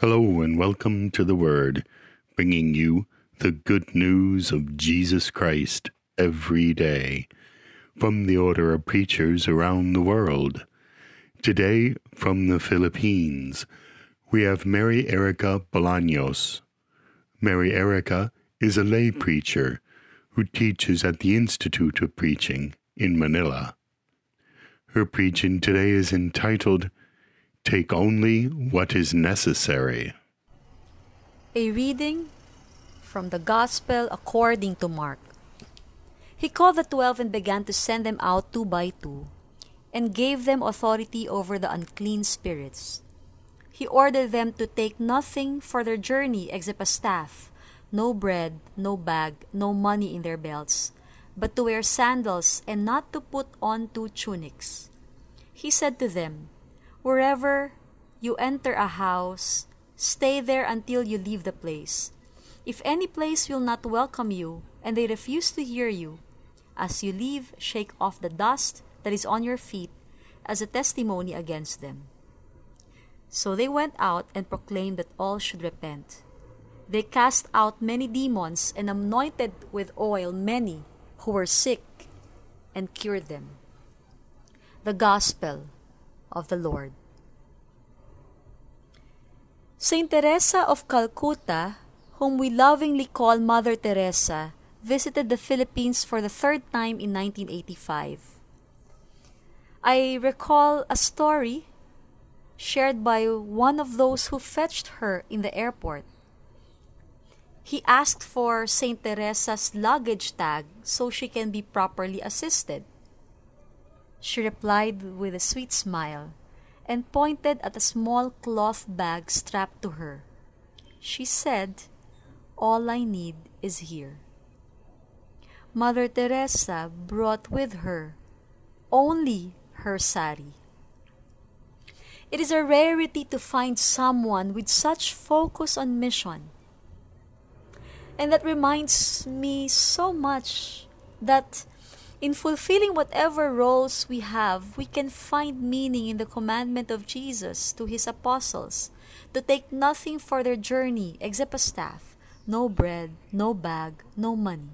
Hello and welcome to The Word, bringing you the good news of Jesus Christ every day from the order of preachers around the world. Today, from the Philippines, we have Mary Erica Bolaños. Mary Erica is a lay preacher who teaches at the Institute of Preaching in Manila. Her preaching today is entitled, Take Only What is Necessary. A reading from the Gospel according to Mark. He called the 12 and began to send them out 2 by 2, and gave them authority over the unclean spirits. He ordered them to take nothing for their journey except a staff, no bread, no bag, no money in their belts, but to wear sandals and not to put on 2 tunics. He said to them, Wherever you enter a house, stay there until you leave the place. If any place will not welcome you, and they refuse to hear you, as you leave, shake off the dust that is on your feet as a testimony against them. So they went out and proclaimed that all should repent. They cast out many demons and anointed with oil many who were sick and cured them. The Gospel of the Lord. Saint Teresa of Calcutta, whom we lovingly call Mother Teresa, visited the Philippines for the 3rd time in 1985. I recall a story shared by one of those who fetched her in the airport. He asked for Saint Teresa's luggage tag so she can be properly assisted. She replied with a sweet smile and pointed at a small cloth bag strapped to her. She said, All I need is here. Mother Teresa brought with her only her sari. It is a rarity to find someone with such focus on mission. And that reminds me so much that in fulfilling whatever roles we have, we can find meaning in the commandment of Jesus to his apostles to take nothing for their journey except a staff, no bread, no bag, no money.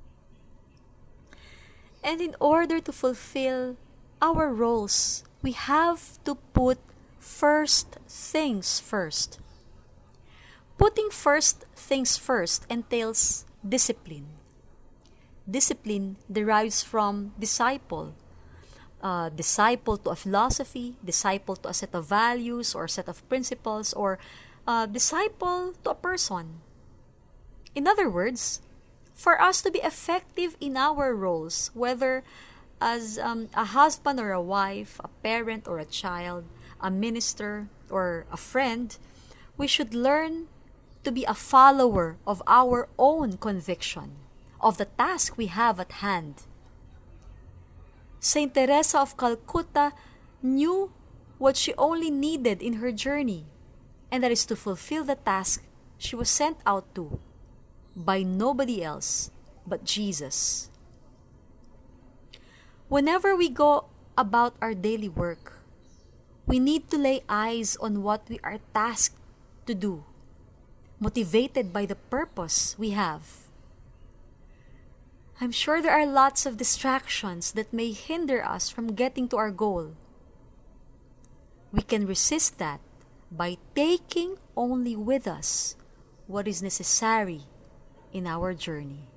And in order to fulfill our roles, we have to put first things first. Putting first things first entails discipline. Discipline derives from disciple. Disciple to a philosophy, disciple to a set of values or set of principles, or disciple to a person. In other words, for us to be effective in our roles, whether as a husband or a wife, a parent or a child, a minister or a friend, we should learn to be a follower of our own conviction, of the task we have at hand. Saint Teresa of Calcutta knew what she only needed in her journey, and that is to fulfill the task she was sent out to by nobody else but Jesus. Whenever we go about our daily work, we need to lay eyes on what we are tasked to do, motivated by the purpose we have. I'm sure there are lots of distractions that may hinder us from getting to our goal. We can resist that by taking only with us what is necessary in our journey.